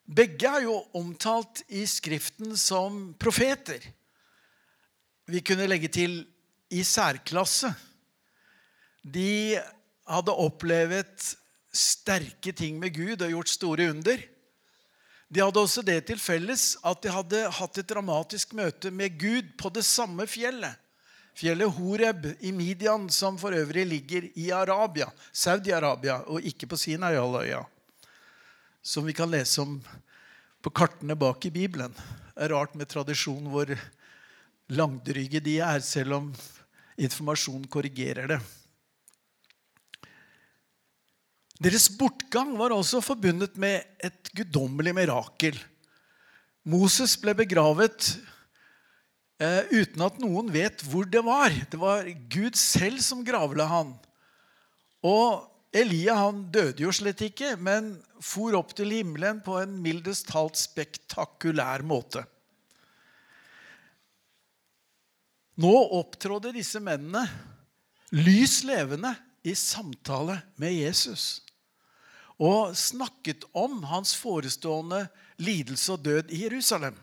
Begge jo omtalt i skriften som profeter. Vi kunne legge til i særklasse. De hadde opplevd sterke ting med Gud og gjort store under. De hadde også det til felles at de hadde hatt et dramatisk møte med Gud på det samme fjellet. Fjellet Horeb i Midian, som for øvrig ligger i Arabia, Saudi-Arabia, og ikke på Sinai-halvøya, som vi kan lese om på kartene bak i Bibelen. Det rart med tradisjon hvor langdryge de selv om informasjon korrigerer det. Deres bortgang var også forbundet med et guddommelig mirakel. Moses ble begravet uten at noen vet hvor det var. Det var Gud selv som gravla han. Og Elia, han døde jo slett ikke, men for opp til himmelen på en mildest talt spektakulær måte. Nå opptrådde disse mennene lys levende i samtale med Jesus og snakket om hans forestående lidelse og død i Jerusalem.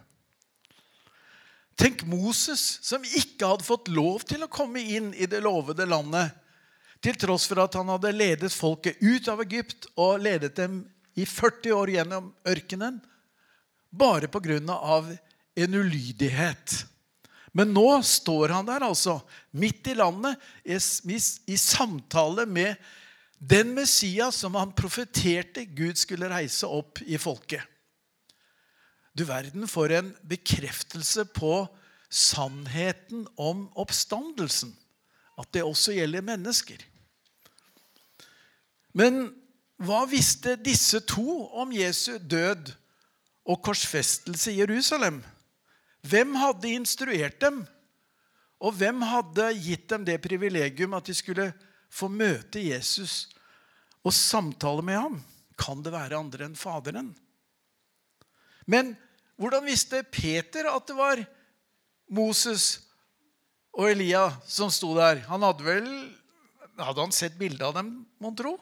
Tenk Moses, som ikke hadde fått lov til å komme inn i det lovede landet, til tross for at han hadde ledet folket ut av Egypt og ledet dem i 40 år gjennom ørkenen, bare på grunn av en ulydighet. Men nå står han der altså, midt i landet, i samtale med den Messias som han profeterte Gud skulle reise opp i folket. Du verden for en bekreftelse på sannheten om oppstandelsen, at det også gjelder mennesker. Men hva visste disse to om Jesu død og korsfestelse i Jerusalem? Hvem hadde instruert dem? Og hvem hadde gitt dem det privilegium at de skulle få møte Jesus og samtale med ham? Kan det være andre enn Faderen? Men hvordan visste Peter at det var Moses og Elia som sto der? Hadde han sett bildet av dem, må han tro?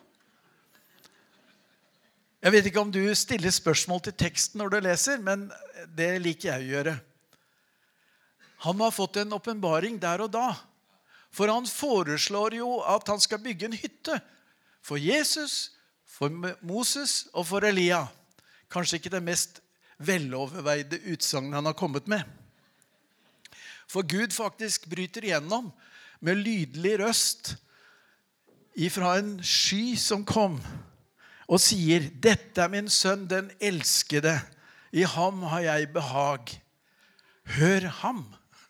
Jeg vet ikke om du stiller spørsmål til teksten når du leser, men det liker jeg å gjøre. Han har fått en åpenbaring der og da. For han foreslår jo at han skal bygge en hytte for Jesus, for Moses og for Elia. Kanskje ikke det mest veloverveide utsagn han har kommet med. For Gud faktisk bryter igjennom med lydelig røst ifra en sky som kom og sier, «Dette min sønn, den elskede. I ham har jeg behag. Hør ham.»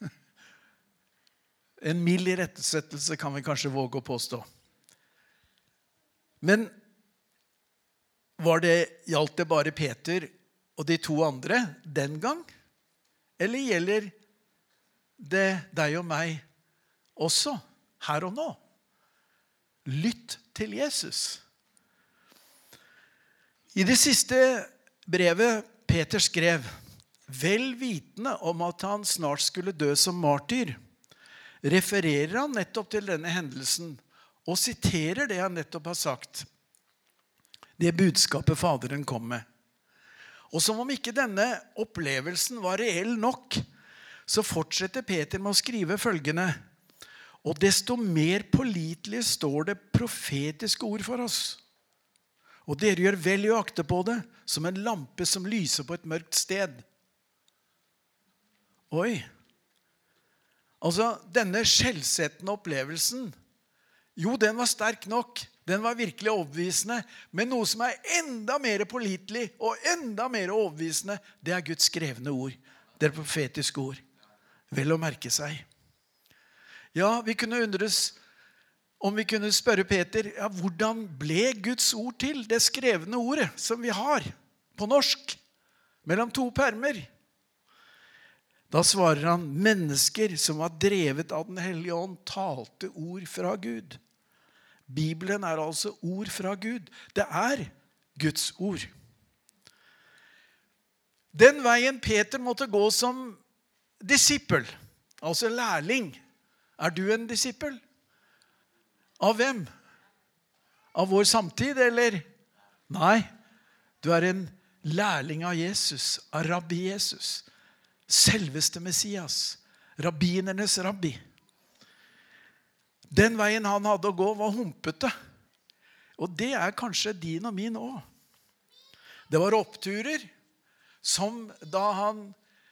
En mild irettesettelse kan vi kanskje våge å påstå. Men gjaldt det bare Peter og de to andre den gang? Eller gjelder det deg og meg også, her og nå? Lytt til Jesus. I det siste brevet Peter skrev, vel vitende om at han snart skulle dø som martyr, refererer han nettopp til denne hendelsen og siterer det han nettopp har sagt. Det budskapet Faderen kom med. Og som om ikke denne opplevelsen var reell nok, så fortsetter Peter med å skrive følgende, og desto mer pålitelig står det profetiske ord for oss. Og dere gjør vel i å akte på det, som en lampe som lyser på et mørkt sted. Oi! Altså, denne skjellsettende opplevelsen, jo, den var sterk nok, den var virkelig overbevisende, men noe som enda mer pålitelig og enda mer overbevisende, det Guds skrevne ord, det profetiske ord. Vel å merke seg. Ja, vi kunne undres om vi kunne spørre Peter, ja, hvordan ble Guds ord til, det skrevne ordet som vi har på norsk, mellom to permer? Da svarer han, mennesker som var drevet av den hellige ånd, talte ord fra Gud. Bibelen altså ord fra Gud. Det Guds ord. Den veien Peter måtte gå som disippel, altså lærling. Du en disippel? Av hvem? Av vår samtid, eller? Nei, du en lærling av Jesus, av rabbi Jesus. Selveste Messias, rabbinernes rabbi. Den veien han hadde å gå var humpete. Og det kanskje din og min også. Det var oppturer, som da han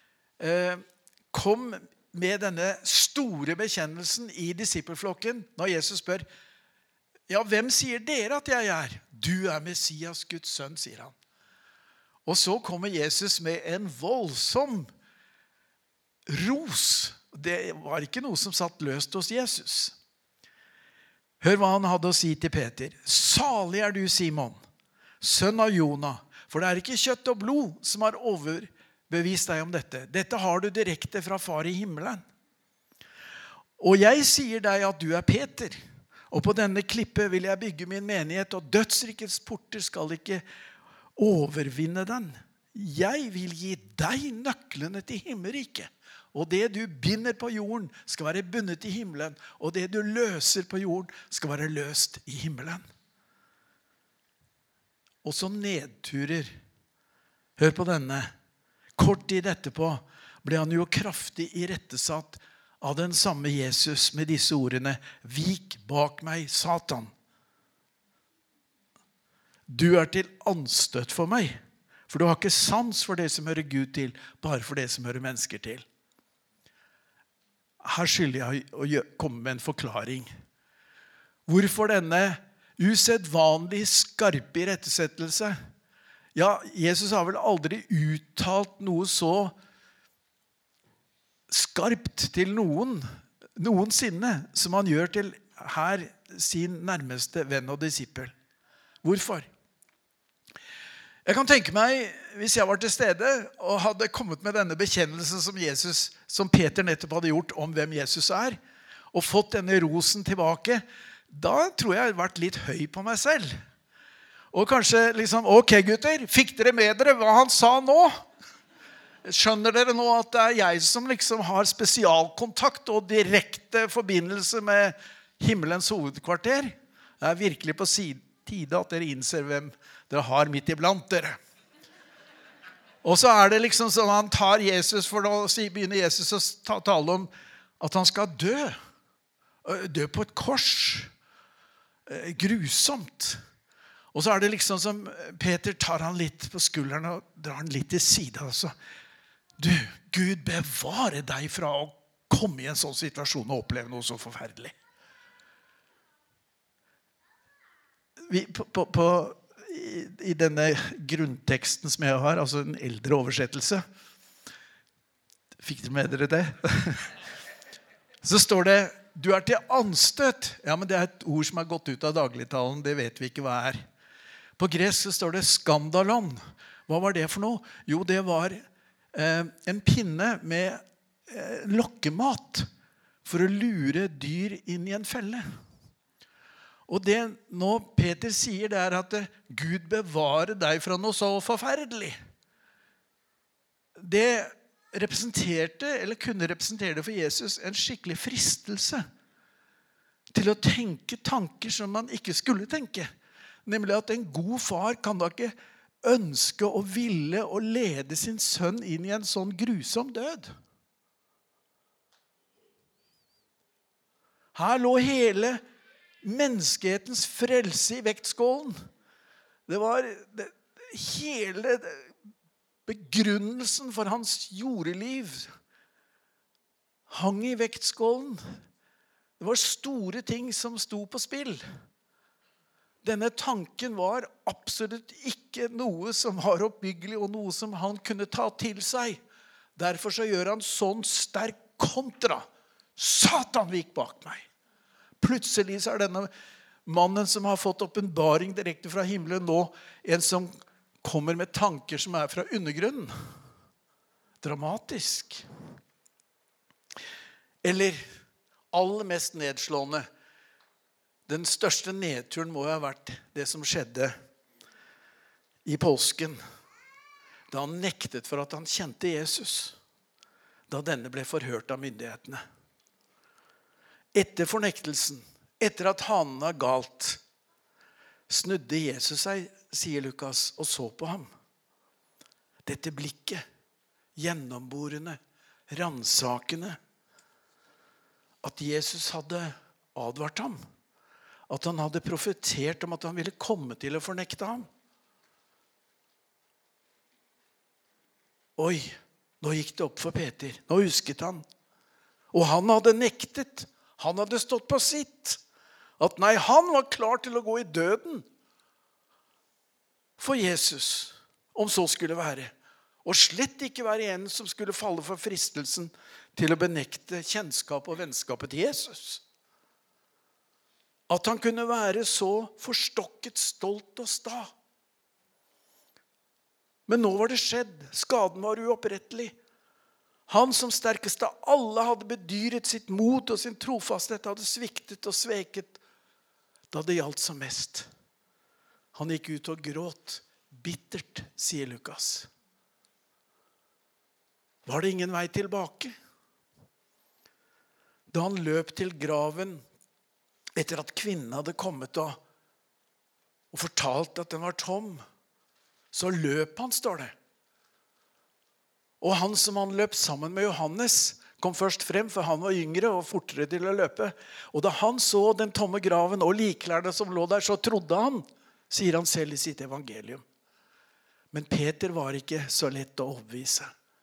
kom med denne store bekjennelsen i disippelflokken, når Jesus spør, ja, hvem sier dere at jeg er? Du Messias, Guds sønn, sier han. Og så kommer Jesus med en voldsom ros. Det var ikke noe som satt løst hos Jesus. Hør hva han hadde å si til Peter. Salig du, Simon, sønn av Jona, for det ikke kjøtt og blod som har overbevist deg om dette. Dette har du direkte fra far i himmelen. Og jeg sier deg at du Peter, og på denne klippe vil jeg bygge min menighet, og dødsrikets porter skal ikke overvinne den. Jeg vil gi deg nøklene til himmelriket. Og det du binder på jorden skal være bundet i himmelen, og det du løser på jorden skal være løst i himmelen. Og så nedturer. Hør på denne. Kort tid etterpå ble han jo kraftig irettesatt av den samme Jesus med disse ordene. Vik bak meg, Satan. Du til anstøt for meg, for du har ikke sans for det som hører Gud til, bare for det som hører mennesker til. Her skylder jeg å komme med en forklaring. Hvorfor denne usedvanlig skarpe irettesettelse? Ja, Jesus har vel aldri uttalt noe så skarpt til noensinne som han gjør til her sin nærmeste venn og disippel. Hvorfor? Jeg kan tenke meg, hvis jeg var til stede og hadde kommet med denne bekjennelsen som Peter nettopp hadde gjort om hvem Jesus og fått denne rosen tilbake, da tror jeg hadde vært litt høy på meg selv. Og kanskje liksom, ok gutter, fikk dere med dere hva han sa nå? Skjønner dere nå at det jeg som liksom har spesialkontakt og direkte forbindelse med himmelens hovedkvarter? Det virkelig på tide at dere innser hvem dere har midt iblant dere. Og så det liksom sånn han tar Jesus, for da begynner Jesus å tale om at han skal dø. Dø på et kors. Grusomt. Og så det liksom som Peter tar han litt på skulderen og drar han litt til side. Altså. Du, Gud bevare deg fra å komme i en sånn situasjon og oppleve noe så forferdelig. I denne grunnteksten som jeg har, altså en eldre oversettelse, fikk dere med dere det? Så står det, du til anstøt. Ja, men det et ord som har gått ut av dagligtalen, det vet vi ikke hva På gresk så står det skandalon. Hva var det for noe? Jo, det var en pinne med lokkemat for å lure dyr inn i en felle. Og det nå Peter sier det at Gud bevarer deg fra noe så forferdelig. Det representerte, eller kunne representere for Jesus, en skikkelig fristelse til å tenke tanker som man ikke skulle tenke. Nemlig at en god far kan da ikke ønske og ville å lede sin sønn inn i en sånn grusom død. Her lå hele menneskehetens frelse i vektskålen. Det var hele begrunnelsen for hans jordeliv hang i vektskålen. Det var store ting som sto på spill. Denne tanken var absolutt ikke noe som var oppbyggelig og noe som han kunne ta til seg. Derfor så gjør han sånn sterk kontra. Satan vik bak meg. Plutselig så denne mannen som har fått åpenbaring direkte fra himmelen nå en som kommer med tanker som fra undergrunnen. Dramatisk. Eller aller mest nedslående. Den største nedturen må ha vært det som skjedde i påsken. Da han nektet for at han kjente Jesus. Da denne ble forhørt av myndighetene. Etter fornektelsen, etter at hanen var galt, snudde Jesus seg, sier Lukas, og så på ham. dette blikket, gjennomborende, ransakende, at Jesus hadde advart ham, at han hadde profetert om at han ville komme til å fornekte ham. Oi, nå gikk det opp for Peter. Nå husket han. Og han hadde nektet. Han hadde stått på sitt. At nei, han var klar til å gå i døden for Jesus, om så skulle være. Og slett ikke være en som skulle falle for fristelsen til å benekte kjennskap og vennskapet til Jesus. At han kunne være så forstokket, stolt og sta. Men nå var det skjedd. Skaden var uopprettelig. Han som sterkest av alle hadde bedyret sitt mot og sin trofasthet, hadde sviktet og sveket da det gjaldt som mest. Han gikk ut og gråt. Bittert, sier Lukas. Var det ingen vei tilbake? Da han løp til graven etter at kvinnen hadde kommet og fortalt at den var tom, så løp han, står det. Og han som han løp sammen med Johannes kom først frem, for han var yngre og fortere til å løpe. Og da han så den tomme graven og liklærne som lå der, så trodde han, sier han selv i sitt evangelium. Men Peter var ikke så lett å overbevise.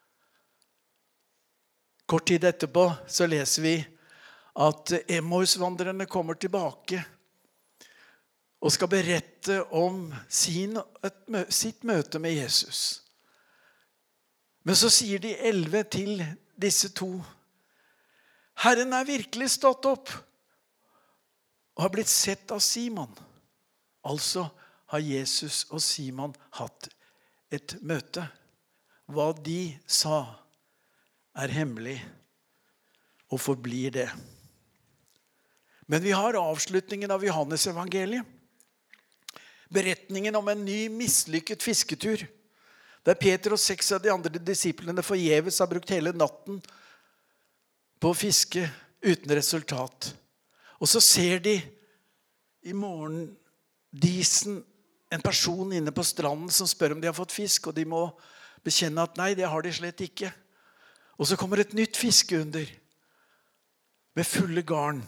Kort tid etterpå så leser vi at Emmaus-vandrerne kommer tilbake og skal berette om sitt møte med Jesus. Men så sier de 11 til disse to: Herren er virkelig stått opp og har blitt sett av Simon. Altså har Jesus og Simon hatt et møte. Hva de sa er hemmelig og forblir det. Men vi har avslutningen av Johannes evangeliet. Beretningen om en ny mislykket fisketur, der Peter og 6 av de andre disiplene forgjeves har brukt hele natten på å fiske uten resultat. Og så ser de i morgendisen en person inne på stranden som spør om de har fått fisk, og de må bekjenne at nei, det har de slett ikke. Og så kommer et nytt fiskeunder med fulle garn.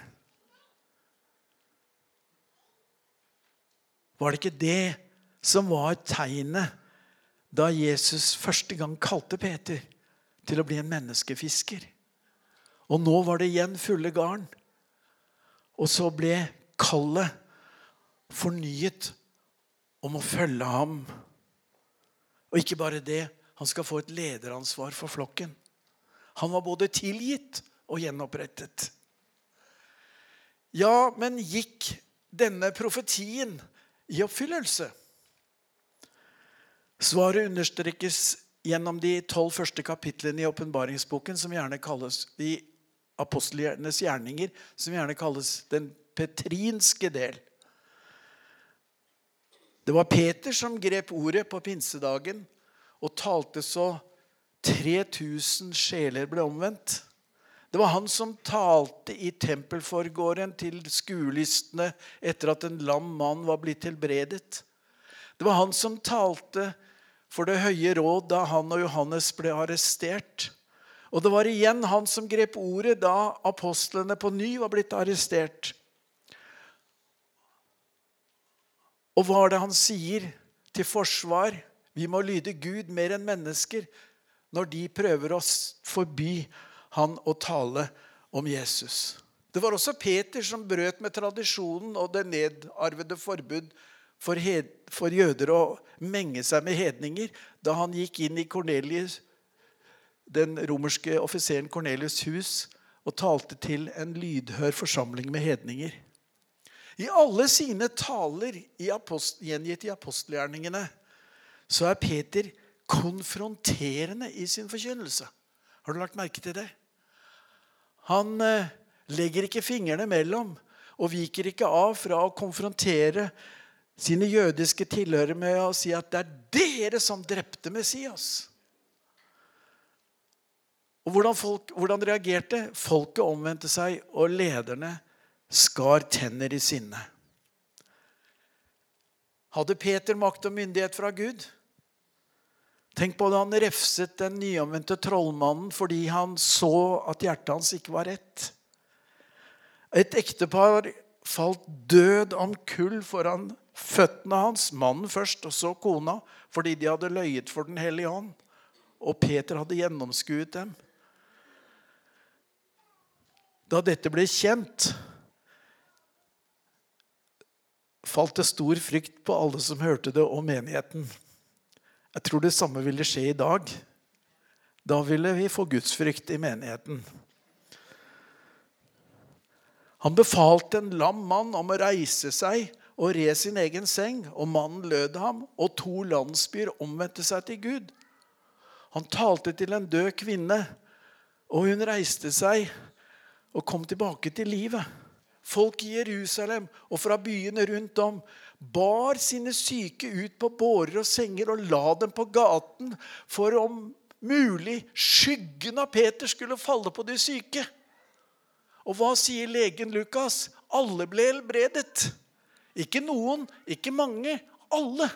Var det ikke det som var tegnet da Jesus første gang kalte Peter til å bli en menneskefisker? Og nå var det igjen fulle garn. Og så ble kallet fornyet om å følge ham. Og ikke bare det, han skal få et lederansvar for flokken. Han var både tilgitt og gjenopprettet. Ja, men gikk denne profetien i oppfyllelse? Svaret understrekes gjennom de 12 første kapitlene i åpenbaringsboken, som gjerne kalles de apostlenes gjerninger, som gjerne kalles den petrinske del. Det var Peter som grep ordet på pinsedagen og talte så 3000 sjeler ble omvendt. Det var han som talte i tempelforgården til skuelystne etter at en lam mann var blitt helbredet. Det var han som talte for det høye råd da han og Johannes ble arrestert. Og det var igjen han som grep ordet da apostlene på ny var blitt arrestert. Og hva er det han sier til forsvar? Vi må lyde Gud mer enn mennesker når de prøver å forby han å tale om Jesus. Det var også Peter som brøt med tradisjonen og det nedarvede forbud for jøder å menge seg med hedninger da han gikk inn i Cornelius, den romerske offiseren Cornelius' hus, og talte til en lydhør forsamling med hedninger. I alle sine taler gjengitt i apostelgjerningene så er Peter konfronterende i sin forkynnelse. Har du lagt merke til det? Han legger ikke fingrene mellom og viker ikke av fra å konfrontere sine jødiske tilhørere med å si at det er dere som drepte Messias. Og hvordan reagerte? Folket omvendte seg, og lederne skar tenner i sinne. Hadde Peter makt og myndighet fra Gud Tenk på da han refset den nyomvendte trollmannen fordi han så at hjertet hans ikke var rett. Et ektepar falt død om kull foran føttene hans, mannen først og så kona, fordi de hadde løyet for den hellige ånd. Og Peter hadde gjennomskuet dem. Da dette ble kjent, falt det stor frykt på alle som hørte det om menigheten. Jeg tror det samme ville skje i dag. Da ville vi få gudsfrykt i menigheten. Han befalte en lam mann om å reise seg og re sin egen seng, og mannen lød ham, og 2 landsbyer omvendte seg til Gud. Han talte til en død kvinne, og hun reiste seg og kom tilbake til livet. Folk i Jerusalem og fra byene rundt om bar sine syke ut på bårer og senger og la dem på gaten for om mulig skyggen av Peter skulle falle på de syke. Og hva sier legen Lukas? Alle ble helbredet. Ikke noen, ikke mange, alle.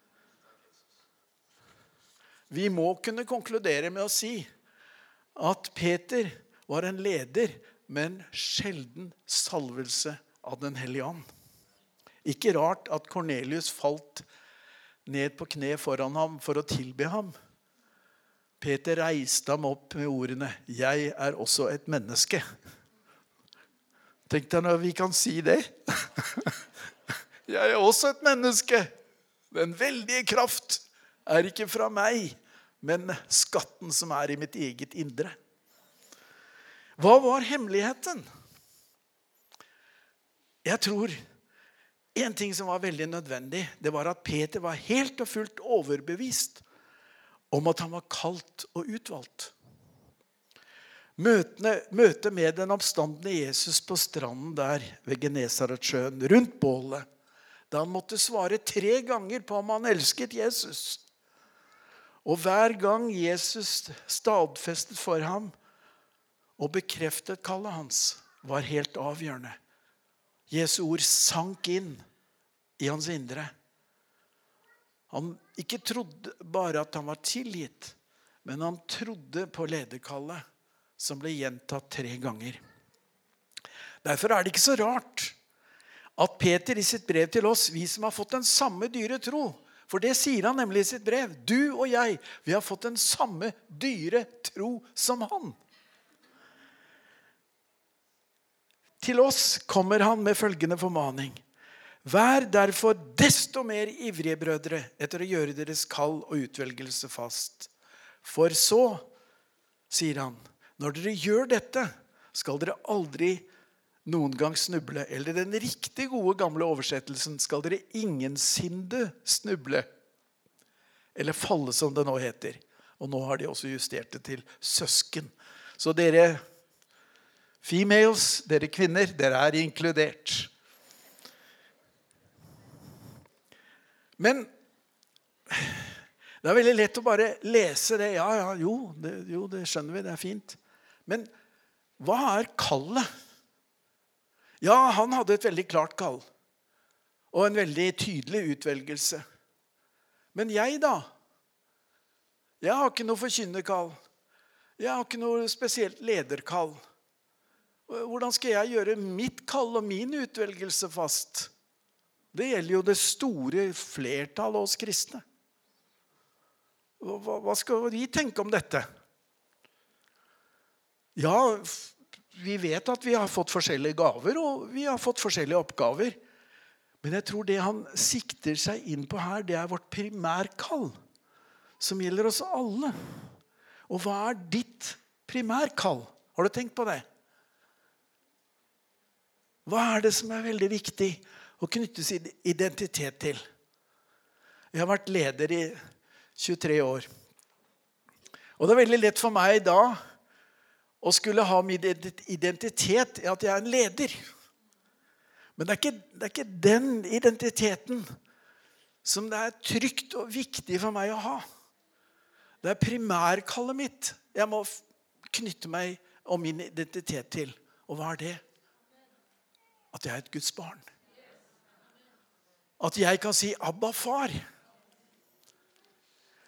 Vi må kunne konkludere med å si at Peter var en leder med en sjelden salvelse av den hellige ånd. Ikke rart at Kornelius falt ned på kne foran ham for å tilbe ham. Peter reiste ham opp med ordene, «Jeg er også et menneske». Tenk deg når vi kan si det. Jeg er også et menneske. Den veldige kraft er ikke fra meg, men skatten som er i mitt eget indre. Hva var hemmeligheten? Jeg tror en ting som var veldig nødvendig, det var at Peter var helt og fullt overbevist om at han var kalt og utvalgt. Møtet med den oppstandende Jesus på stranden der ved Genesaretsjøen, rundt bålet, da han måtte svare 3 ganger på om han elsket Jesus. Og hver gang Jesus stadfestet for ham og bekreftet kallet hans, var helt avgjørende. Jesu ord sank inn i hans indre. Han ikke trodde bare at han var tilgitt, men han trodde på lederkallet som ble gjentatt 3 ganger. Derfor er det ikke så rart at Peter i sitt brev til oss, vi som har fått den samme dyre tro, for det sier han nemlig i sitt brev, du og jeg, vi har fått den samme dyre tro som han. Til oss kommer han med følgende formaning. Vær derfor desto mer ivrige, brødre, etter å gjøre deres kall og utvelgelse fast. For så, sier han, når dere gjør dette, skal dere aldri noen gang snuble. Eller den riktig gode gamle oversettelsen, skal dere ingensinde snuble. Eller falle, som det nå heter. Og nå har de også justert det til søsken. Så dere females, dere kvinner, dere er inkludert. Men det er veldig lett å bare lese det. Det skjønner vi, det er fint. Men hva er kallet? Ja, han hadde et veldig klart kall. Og en veldig tydelig utvelgelse. Men jeg da? Jeg har ikke noe forkynnerkall. Jeg har ikke noe spesielt lederkall. Hvordan skal jeg gjøre mitt kall og min utvelgelse fast? Det gjelder jo det store flertallet av oss kristne. Hva skal vi tenke om dette? Ja, vi vet at vi har fått forskjellige gaver, og vi har fått forskjellige oppgaver. Men jeg tror det han sikter seg inn på her, det er vårt primærkall, som gjelder oss alle. Og hva er ditt primærkall? Har du tenkt på det? Hva er det som er veldig viktig å knytte sin identitet til? Jeg har vært leder i 23 år. Og det er veldig lett for meg da å skulle ha min identitet i at jeg er en leder. Men det er ikke den identiteten som det er trygt og viktig for meg å ha. Det er primærkallet mitt jeg må knytte meg og min identitet til. Og hva er det? At jeg er et Guds barn. At jeg kan si Abba, far.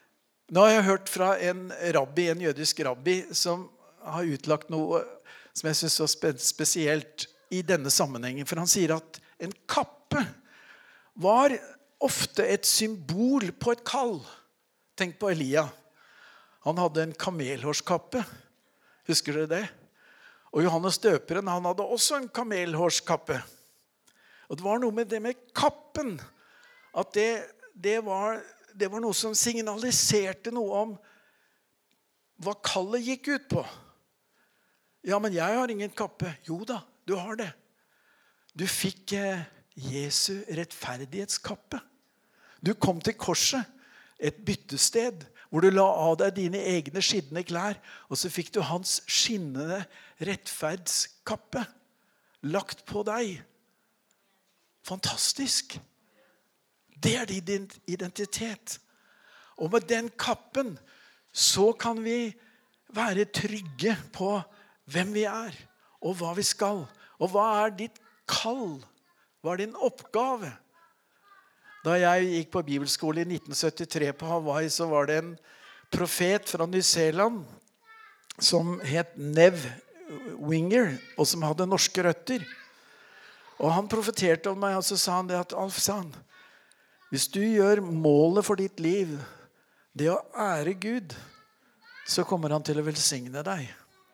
Nå har jeg hørt fra en rabbi, en jødisk rabbi, som har utlagt noe som jeg synes var spesielt i denne sammenhengen. For han sier at en kappe var ofte et symbol på et kall. Tenk på Elia. Han hadde en kamelhårskappe. Husker dere det? Og Johannes døperen, han hadde også en kamelhårskappe. Og det var noe med det med kappen, at det var noe som signaliserte noe om hva kallet gikk ut på. Ja, men jeg har ingen kappe. Jo da, du har det. Du fikk Jesu rettferdighetskappe. Du kom til korset, et byttested, hvor du la av deg dine egne skitne klær, og så fikk du hans skinnende rettferdskappe lagt på deg. Fantastisk. Det er din identitet. Og med den kappen så kan vi være trygge på hvem vi er, og hva vi skal. Og hva er ditt kall? Hva er din oppgave? Da jeg gikk på bibelskole i 1973 på Hawaii, så var det en profet fra New Zealand som het Nev Winger, og som hadde norske røtter. Og han profeterte om meg, og så sa han det at Alf, sa han, hvis du gjør målet for ditt liv, det å ære Gud, så kommer han til å velsigne deg.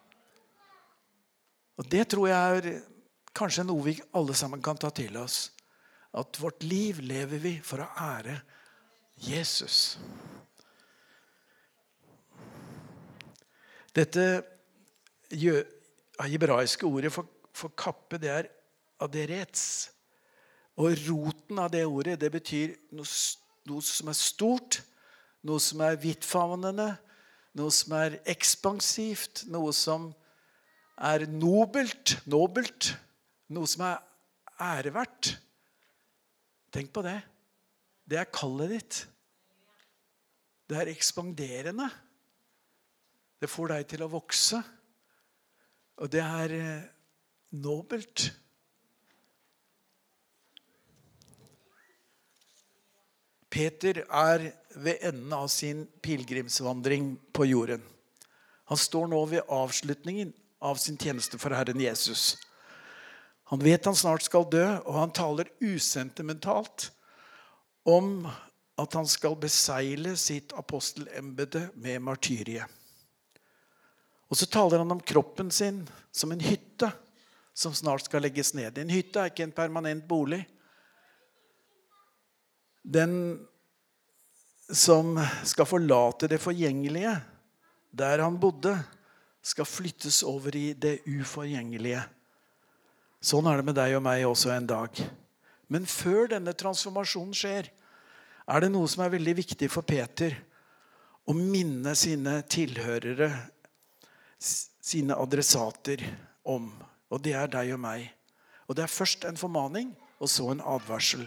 Og det tror jeg er kanskje noe vi alle sammen kan ta til oss. At vårt liv lever vi for å ære Jesus. Dette hebraiske ordet for kappe, det er aderets. Og roten av det ordet, det betyr noe som er stort, noe som er vidtfavnende, noe som er ekspansivt, noe som er nobelt, noe som er æreverdt. Tenk på det. Det er kallet ditt. Det er ekspanderende. Det får deg til å vokse. Og det er nobelt. Peter er ved enden av sin pilgrimsvandring på jorden. Han står nå ved avslutningen av sin tjeneste for Herren Jesus. Han vet han snart skal dø, og han taler usentimentalt om at han skal besegle sitt apostelembete med martyriet. Og så taler han om kroppen sin som en hytte som snart skal legges ned. En hytte er ikke en permanent bolig. Den som skal forlate det forgjengelige, der han bodde, skal flyttes over i det uforgjengelige. Sånn er det med deg og meg også en dag. Men før denne transformasjonen skjer, er det noe som er veldig viktig for Peter, å minne sine tilhørere, sine adressater om. Og det er deg og meg. Og det er først en formaning, og så en advarsel.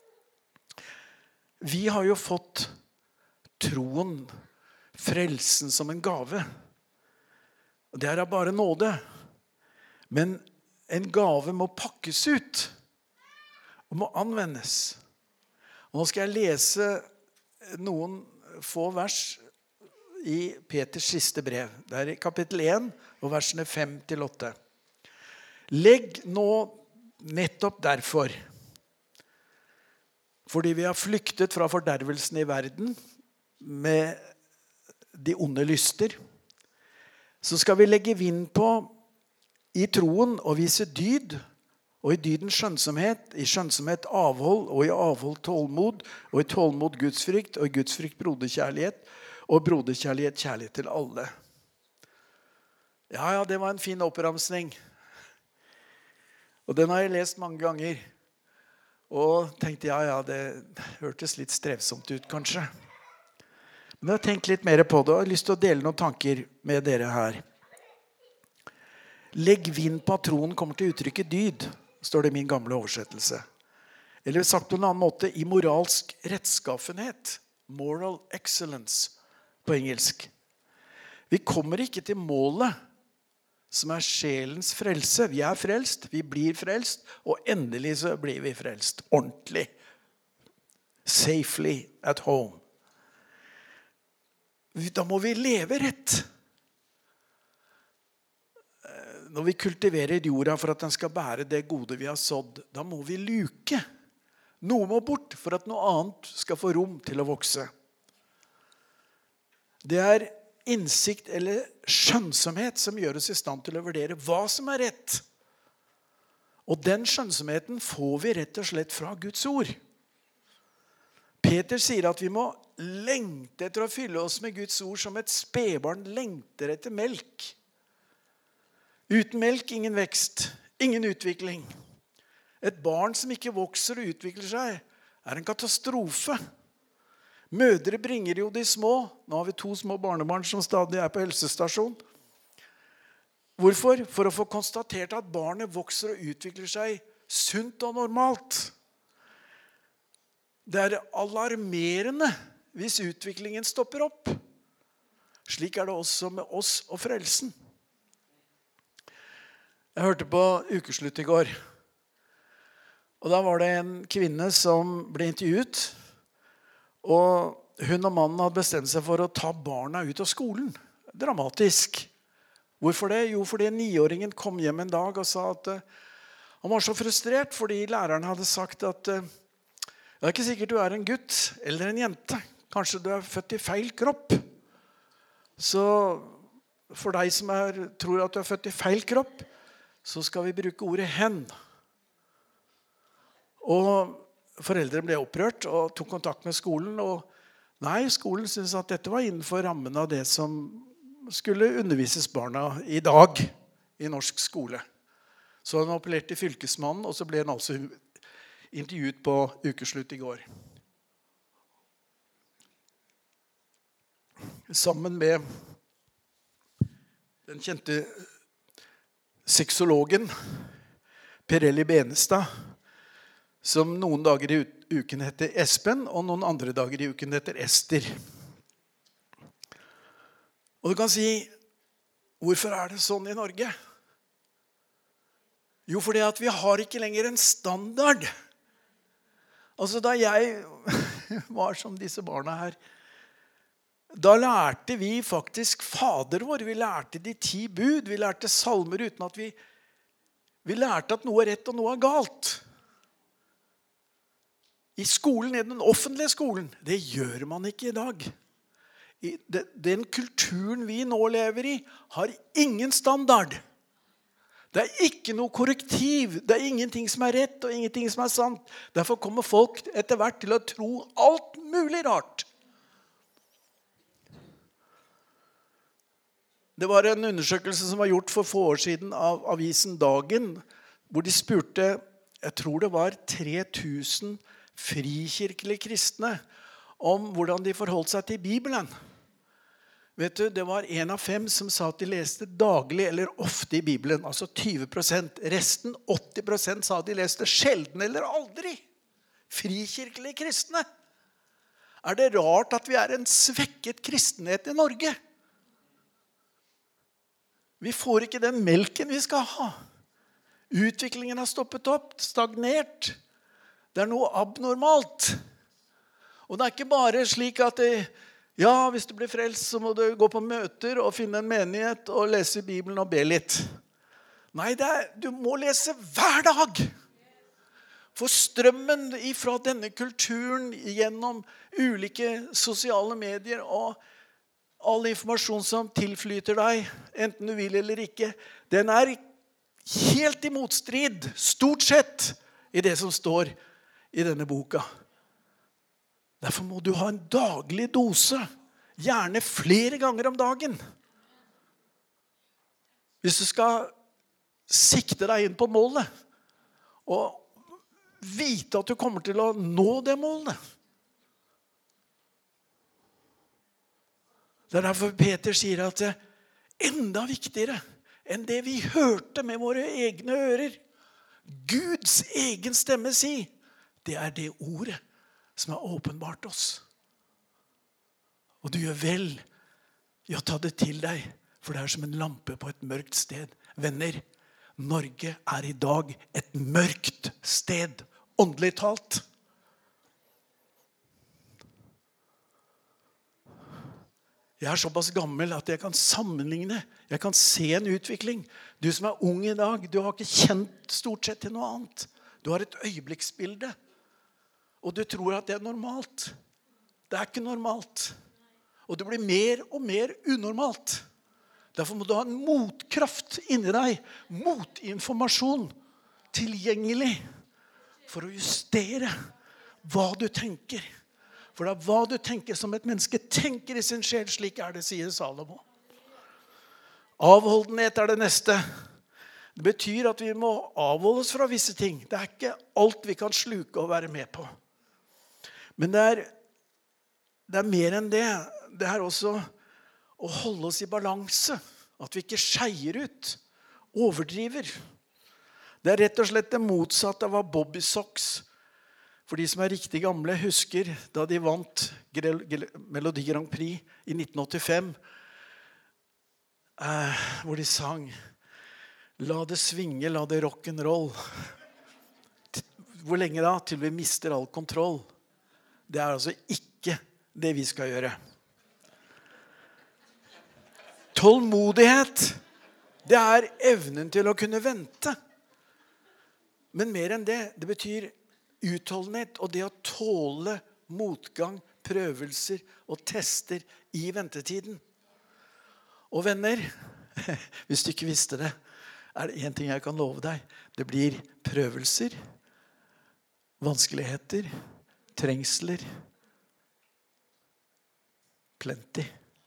Vi har jo fått troen, frelsen som en gave. Og det er bare nåde. Men en gave må pakkes ut og må anvendes. Og nå skal jeg lese noen få vers i Peters siste brev. Det er i kapittel 1 og versene 5-8. Legg nå nettopp derfor, fordi vi har flyktet fra fordervelsen i verden med de onde lyster, så skal vi legge vind på i troen og vise dyd, og i dyden skjønnsomhet, i skjønnsomhet avhold, og i avhold tålmod, og i tålmod gudsfrykt, og i gudsfrykt broderkjærlighet, og broderkjærlighet kjærlighet til alle. Ja, det var en fin oppramsning. Og den har jeg lest mange ganger. Og tenkte, det hørtes litt strevsomt ut kanskje. Men jeg har tenkt litt mer på det, og har lyst til å dele noen tanker med dere her. Legg vind på at troen kommer til uttrykket dyd, står det i min gamle oversettelse. Eller sagt på en annen måte, i moralsk rettskaffenhet. Moral excellence på engelsk. Vi kommer ikke til målet som er sjelens frelse. Vi er frelst, vi blir frelst, og endelig så blir vi frelst. Ordentlig. Safely at home. Da må vi leve rett. Når vi kultiverer jorda for at den skal bære det gode vi har sådd, da må vi luke. Noe må bort for at noe annet skal få rom til å vokse. Det er innsikt eller skjønnsomhet som gjør oss i stand til å vurdere hva som er rett. Og den skjønnsomheten får vi rett og slett fra Guds ord. Peter sier at vi må lengte etter å fylle oss med Guds ord som et spedbarn lengter etter melk. Uten melk, ingen vekst, ingen utvikling. Et barn som ikke vokser og utvikler seg, er en katastrofe. Mødre bringer jo de små. Nå har vi 2 små barnebarn som stadig er på helsestasjon. Hvorfor? For å få konstatert at barnet vokser og utvikler seg sunt og normalt. Det er alarmerende hvis utviklingen stopper opp. Slik er det også med oss og frelsen. Jeg hørte på Ukeslutt i går. Og da var det en kvinne som ble intervjuet. Og hun og mannen hadde bestemt seg for å ta barna ut av skolen. Dramatisk. Hvorfor det? Jo, fordi 9-åringen kom hjem en dag og sa at han var så frustrert fordi læreren hadde sagt at det er ikke sikkert du er en gutt eller en jente. Kanskje du er født i feil kropp. Så for deg som tror at du er født i feil kropp, så skal vi bruke ordet hen. Og foreldre ble opprørt og tok kontakt med skolen. Og nei, skolen syntes at dette var innenfor rammen av det som skulle undervises barna i dag i norsk skole. Så han appellerte til fylkesmannen, og så ble han altså intervjuet på Ukeslutt i går. Sammen med den kjente sexologen Perelli Benestad, som noen dager i uken heter Espen, og noen andre dager i uken heter Ester. Og du kan si, hvorfor er det sånn i Norge? Jo, fordi at vi har ikke lenger en standard. Altså da jeg var som disse barna her, da lærte vi faktisk Fader vår. Vi lærte de 10 bud. Vi lærte salmer uten at vi lærte at noe er rett og noe er galt. I skolen, i den offentlige skolen, det gjør man ikke i dag. Den kulturen vi nå lever i, har ingen standard. Det er ikke noe korrektiv. Det er ingenting som er rett og ingenting som er sant. Derfor kommer folk etter hvert til å tro alt mulig rart. Det var en undersøkelse som var gjort for få år siden av avisen Dagen, hvor de spurte, jeg tror det var 3000 frikirkelige kristne, om hvordan de forholdt seg til Bibelen. Vet du, det var 1 av 5 som sa at de leste daglig eller ofte i Bibelen, altså 20%. Resten, 80%, sa at de leste sjelden eller aldri. Frikirkelige kristne. Er det rart at vi er en svekket kristenhet i Norge? Vi får ikke den melken vi skal ha. Utviklingen har stoppet opp, stagnert. Det er noe abnormalt. Og det er ikke bare slik at hvis du blir frelst, så må du gå på møter og finne en menighet og lese Bibelen og be litt. Nei, du må lese hver dag. For strømmen fra denne kulturen gjennom ulike sosiale medier og all informasjon som tilflyter deg, enten du vil eller ikke, den er helt i motstrid, stort sett, i det som står i denne boka. Derfor må du ha en daglig dose, gjerne flere ganger om dagen. Hvis du skal sikte deg inn på målet, og vite at du kommer til å nå det målet. Det er derfor Peter sier at det er enda viktigere enn det vi hørte med våre egne ører. Guds egen stemme si, det er det ordet som har åpenbart oss. Og du gjør vel i å ta det til deg, for det er som en lampe på et mørkt sted. Venner, Norge er i dag et mørkt sted, åndelig talt. Jeg er såpass gammel at jeg kan sammenligne. Jeg kan se en utvikling. Du som er ung i dag, du har ikke kjent stort sett til noe annet. Du har et øyeblikksbilde. Og du tror at det er normalt. Det er ikke normalt. Og det blir mer og mer unormalt. Derfor må du ha en motkraft inni deg. Motinformasjon tilgjengelig. For å justere hva du tenker. For det er hva du tenker som et menneske tenker i sin sjel, slik er det, sier Salomo. Avholdenhet er det neste. Det betyr at vi må avholde oss fra visse ting. Det er ikke alt vi kan sluke og være med på. Men det er mer enn det. Det er også å holde oss i balanse. At vi ikke skeier ut, overdriver. Det er rett og slett det motsatte av hva Bobby Sox, for de som er riktig gamle, husker da de vant Melodi Grand Prix i 1985, hvor de sang «La det svinge, la det rock'n'roll». Hvor lenge da? Til vi mister all kontroll. Det er altså ikke det vi skal gjøre. Tålmodighet, det er evnen til å kunne vente. Men mer enn det, det betyr utholdenhet og det å tåle motgang, prøvelser og tester i ventetiden. Og venner, hvis du ikke visste det, er det en ting jeg kan love deg. Det blir prøvelser, vanskeligheter, trengsler, plenty.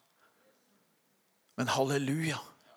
Men halleluja.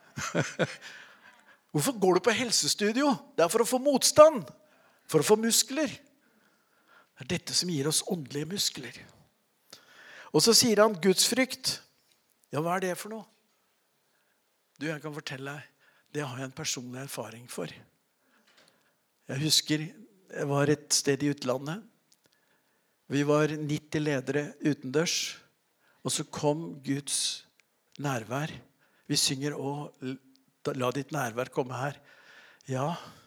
Hvorfor går du på helsestudio? Det er for å få motstand, for å få muskler. Det er dette som gir oss åndelige muskler. Og så sier han gudsfrykt. Ja, hva er det for noe? Du, jeg kan fortelle deg, det har jeg en personlig erfaring for. Jeg husker, jeg var et sted i utlandet. Vi var 90 ledere utendørs, og så kom Guds nærvær. Vi synger, la ditt nærvær komme her. Ja,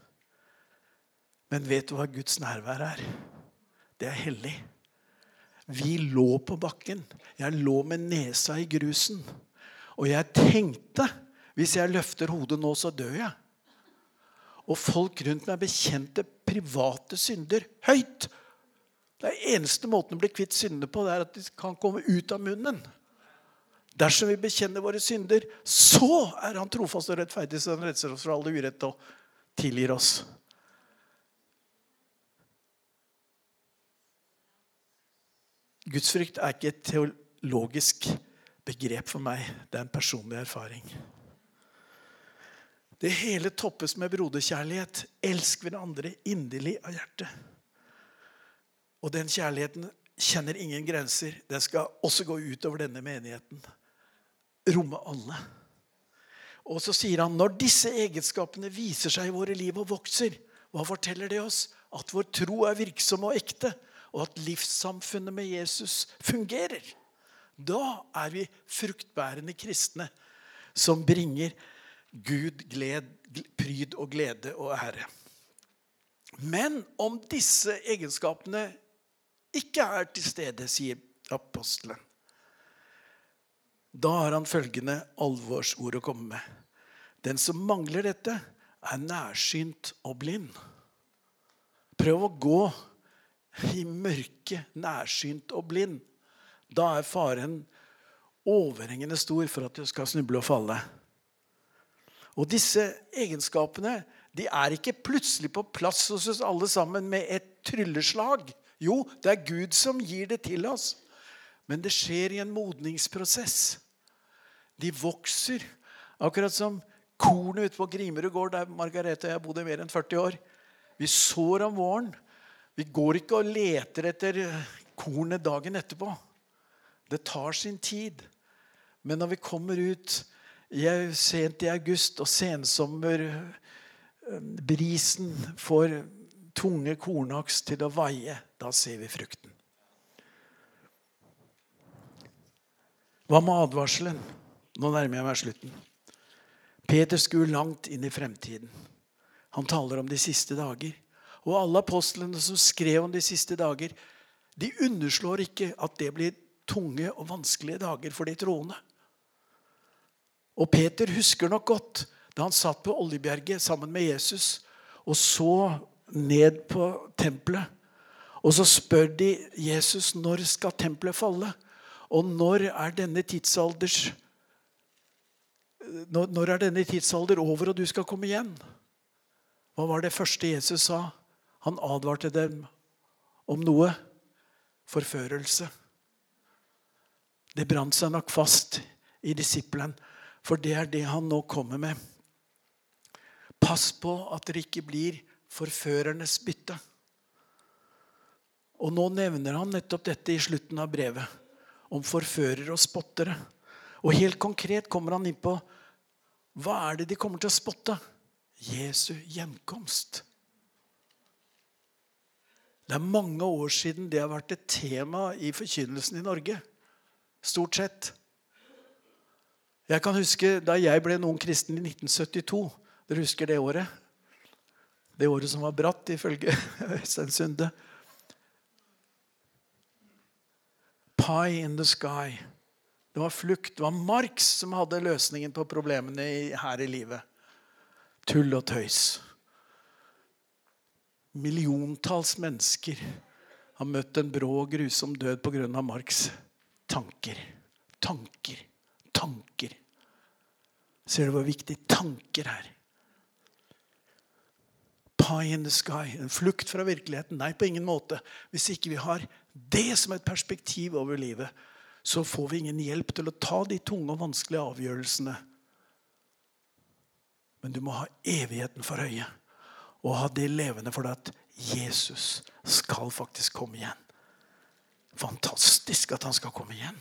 men vet du hva Guds nærvær er? Det er hellig. Vi lå på bakken. Jeg lå med nesa i grusen. Og jeg tenkte, hvis jeg løfter hodet nå, så dør jeg. Og folk rundt meg bekjente private synder høyt. Det er eneste måten å bli kvitt syndene på, det er at de kan komme ut av munnen. Dersom vi bekjenner våre synder, så er han trofast og rettferdig, så han renser oss fra alle urett og tilgir oss. Gudsfrykt er ikke et teologisk begrep for meg. Det er en personlig erfaring. Det hele toppes med broderkjærlighet. Elsk hverandre inderlig av hjertet. Og den kjærligheten kjenner ingen grenser. Den skal også gå ut over denne menigheten. Romme alle. Og så sier han, når disse egenskapene viser seg i våre liv og vokser, hva forteller det oss? At vår tro er virksom og ekte, og at livssamfunnet med Jesus fungerer. Da er vi fruktbærende kristne som bringer Gud pryd og glede og ære. Men om disse egenskapene ikke er til stede, sier apostelen, da har han følgende alvorsord å komme med. Den som mangler dette er nærsynt og blind. Prøv å gå i mørke, nærsynt og blind. Da er faren overhengende stor for at du skal snuble og falle. Og disse egenskapene, de er ikke plutselig på plass hos oss alle sammen med et trylleslag. Jo, det er Gud som gir det til oss. Men det skjer i en modningsprosess. De vokser, akkurat som kornet ute på Grimerud gård, der Margarete og jeg bodde mer enn 40 år. Vi sår om våren. Vi går ikke og leter etter kornet dagen etterpå. Det tar sin tid. Men når vi kommer ut sent i august og sensommer, brisen får tunge kornaks til å vaie, da ser vi frukten. Hva med advarselen? Nå nærmer jeg meg slutten. Peter skuer langt inn i fremtiden. Han taler om de siste dager. Og alle apostlene som skrev om de siste dager, de underslår ikke at det blir tunge og vanskelige dager for de troende. Og Peter husker nok godt da han satt på Oljebjerget sammen med Jesus og så ned på tempelet. Og så spør de Jesus, når skal tempelet falle? Og når er denne tidsalder over og du skal komme igjen? Hva var det første Jesus sa? Han advarte dem om noe. Forførelse. Det brant seg nok fast i disippelen, for det er det han nå kommer med. Pass på at dere ikke blir forførernes bytte. Og nå nevner han nettopp dette i slutten av brevet, om forførere og spottere. Og helt konkret kommer han inn på, hva er det de kommer til å spotte? Jesu gjenkomst. Det er mange år siden det har vært et tema i forkynnelsen i Norge. Stort sett. Jeg kan huske da jeg ble en ung kristen i 1972. Dere husker det året? Det året som var bratt, ifølge Øystein Sunde. Pie in the sky. Det var flukt. Det var Marx som hadde løsningen på problemene her i livet. Tull og tøys. Milliontalls mennesker har møtt en brå og grusom død på grunn av Marx. Tanker. Tanker. Tanker. Ser du hvor viktig tanker er? Pie in the sky. En flukt fra virkeligheten. Nei, på ingen måte. Hvis ikke vi har det som et perspektiv over livet, så får vi ingen hjelp til å ta de tunge og vanskelige avgjørelsene. Men du må ha evigheten for øye. Og ha det levende for deg at Jesus skal faktisk komme igjen. Fantastisk at han skal komme igjen.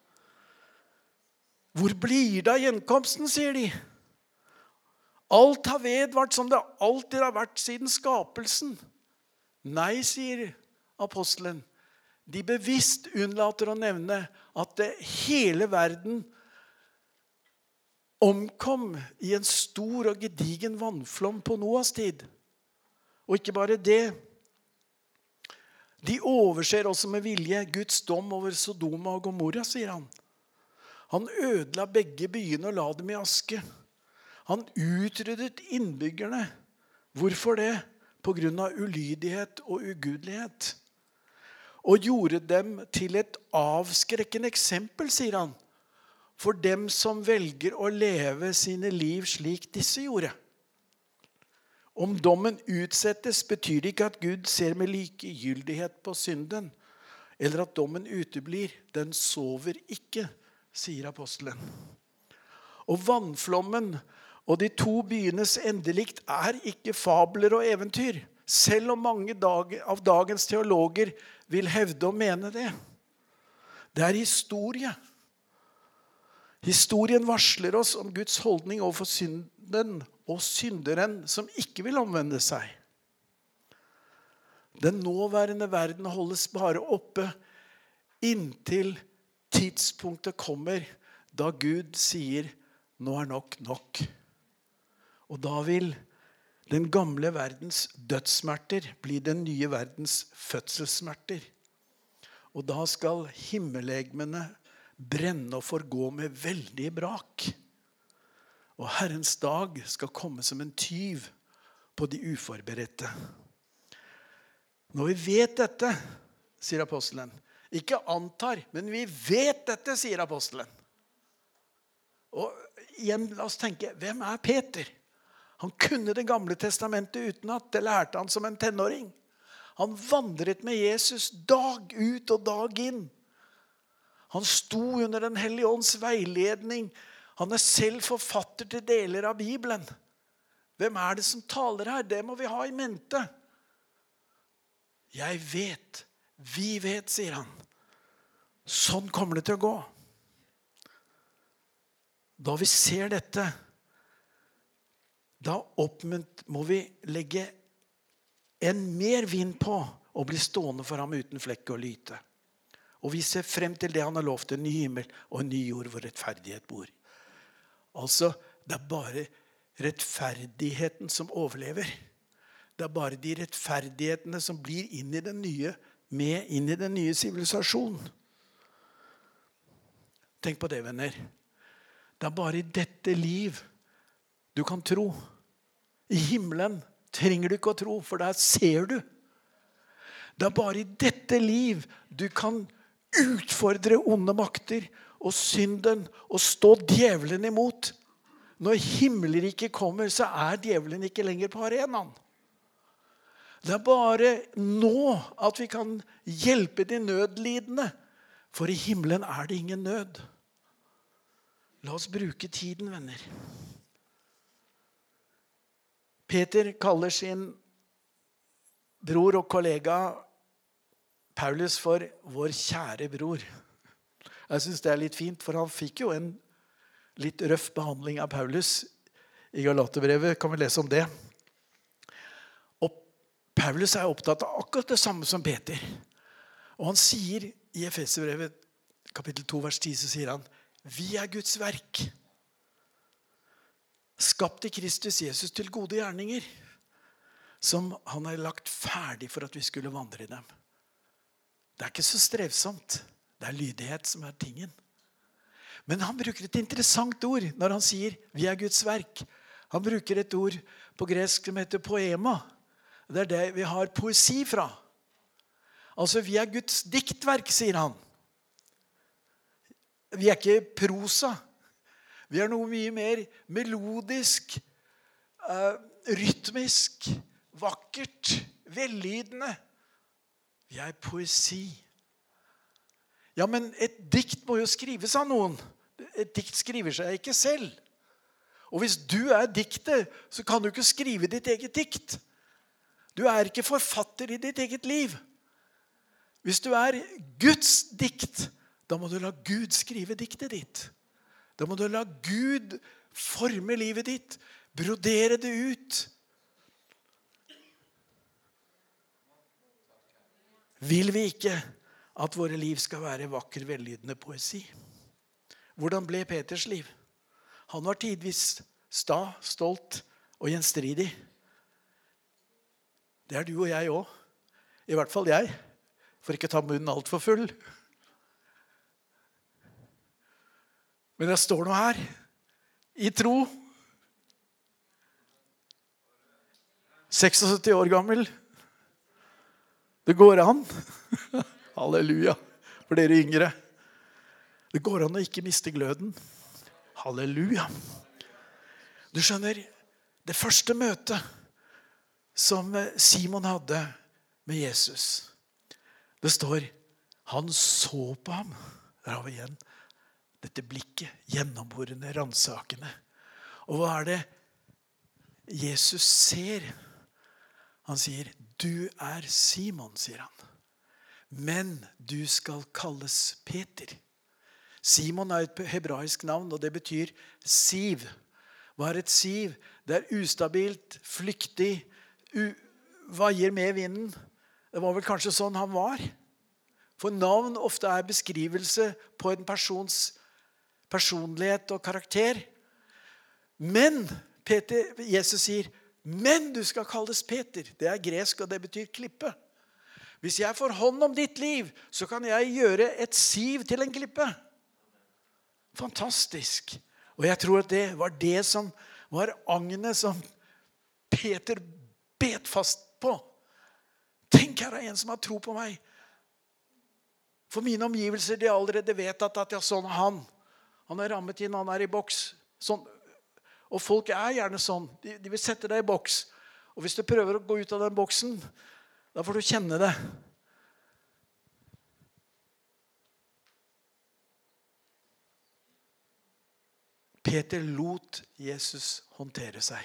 Hvor blir det av gjenkomsten, sier de. Alt har vedvart som det alltid har vært siden skapelsen. Nei, sier apostelen. De bevisst unnlater å nevne at hele verden omkom i en stor og gedigen vannflom på Noas tid. Og ikke bare det. De overser også med vilje Guds dom over Sodoma og Gomorra, sier han. Han ødela begge byene og la dem i aske. Han utryddet innbyggerne. Hvorfor det? På grunn av ulydighet og ugudelighet. Og gjorde dem til et avskrekkende eksempel, sier han, for dem som velger å leve sine liv slik disse gjorde. Om dommen utsettes, betyr det ikke at Gud ser med likegyldighet på synden, eller at dommen uteblir. Den sover ikke, sier apostelen. Og vannflommen og de to byenes endelikt er ikke fabler og eventyr, selv om mange av dagens teologer vil hevde å mene det. Det er historie. Historien varsler oss om Guds holdning overfor synden og synderen som ikke vil omvende seg. Den nåværende verden holdes bare oppe inntil tidspunktet kommer da Gud sier, nå er nok nok. Og da vil den gamle verdens dødssmerter blir den nye verdens fødselssmerter. Og da skal himmellegemene brenne og forgå med veldig brak. Og Herrens dag skal komme som en tyv på de uforberedte. Når vi vet dette, sier apostelen, ikke antar, men vi vet dette, sier apostelen. Og igjen, la oss tenke, hvem er Peter? Han kunne det gamle testamentet utenat. Det lærte han som en tenåring. Han vandret med Jesus dag ut og dag inn. Han sto under den hellige ånds veiledning. Han er selv forfatter til deler av Bibelen. Hvem er det som taler her? Det må vi ha i mente. Jeg vet, vi vet, sier han. Sånn kommer det til å gå. Da vi ser dette, da må vi legge en mer vind på og bli stående for ham uten flekk og lyte. Og vi ser frem til det han har lovt, en ny himmel og en ny jord hvor rettferdighet bor. Altså, det er bare rettferdigheten som overlever. Det er bare de rettferdighetene som blir inn i den nye sivilisasjonen. Tenk på det, venner. Det bare i dette liv du kan tro. I himmelen trenger du ikke å tro, for der ser du. Det bare i dette liv du kan utfordre onde makter og synden og stå djevelen imot. Når himmelriket kommer, så djevelen ikke lenger på arenaen. Det bare nå at vi kan hjelpe de nødlidende, for i himmelen det ingen nød. La oss bruke tiden, venner. Peter kaller sin bror og kollega Paulus for vår kjære bror. Jeg synes det litt fint, for han fikk jo en litt røff behandling av Paulus. I Galaterbrevet kan vi lese om det. Og Paulus opptatt av akkurat det samme som Peter. Og han sier i Efeserbrevet kapittel 2 vers 10, så sier han: vi Guds verk, skapt i Kristus Jesus til gode gjerninger, som han har lagt ferdig for at vi skulle vandre i dem. Det ikke så strevsomt. Det lydighet som tingen. Men han bruker et interessant ord når han sier vi Guds verk. Han bruker et ord på gresk som heter poema. Det det vi har poesi fra. Altså vi Guds diktverk, sier han. Vi ikke prosa. Vi noe mye mer melodisk, rytmisk, vakkert, vellydende. Vi poesi. Ja, men et dikt må jo skrives av noen. Et dikt skriver seg ikke selv. Og hvis du diktet, så kan du ikke skrive ditt eget dikt. Du ikke forfatter i ditt eget liv. Hvis du Guds dikt, da må du la Gud skrive diktet ditt. Da må du la Gud forme livet ditt, brodere det ut. Vil vi ikke at våre liv skal være vakker, vellydende poesi? Hvordan ble Peters liv? Han var tidvis sta, stolt og gjenstridig. Det du og jeg også. I hvert fall jeg. For ikke ta munnen alt for full. Men det står noe her. I tro. 76 år gammel. Det går an. Halleluja. For dere yngre. Det går an å ikke miste gløden. Halleluja. Du skjønner, det første møtet som Simon hadde med Jesus, det står, han så på ham. Der har vi igjen dette blikket, gjennomborende, ransakende. Og hva det Jesus ser? Han sier, du Simon, sier han. Men du skal kalles Peter. Simon et hebraisk navn, og det betyr siv. Hva et siv? Det ustabilt, flyktig, vaier med vinden. Det var vel kanskje sånn han var. For navn ofte beskrivelse på en persons personlighet og karakter. Men Jesus sier, men du skal kalles Peter. Det gresk, og det betyr klippe. Hvis jeg får hånd om ditt liv, så kan jeg gjøre et siv til en klippe. Fantastisk. Og jeg tror at det var det som var agnet som Peter bet fast på. Tenk, her en som har tro på meg. For mine omgivelser, de allerede vet at sånn han. Han rammet inn, han i boks. Sånn. Og folk gjerne sånn. De vil sette deg i boks. Og hvis du prøver å gå ut av den boksen, da får du kjenne det. Peter lot Jesus håndtere seg.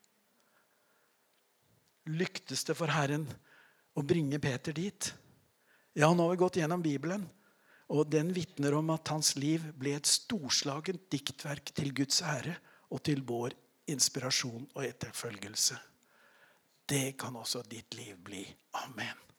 Lyktes det for Herren å bringe Peter dit? Ja, nå har vi gått gjennom Bibelen, og den vitner om at hans liv ble et storslagent diktverk til Guds ære og til vår inspirasjon og etterfølgelse. Det kan også ditt liv bli. Amen.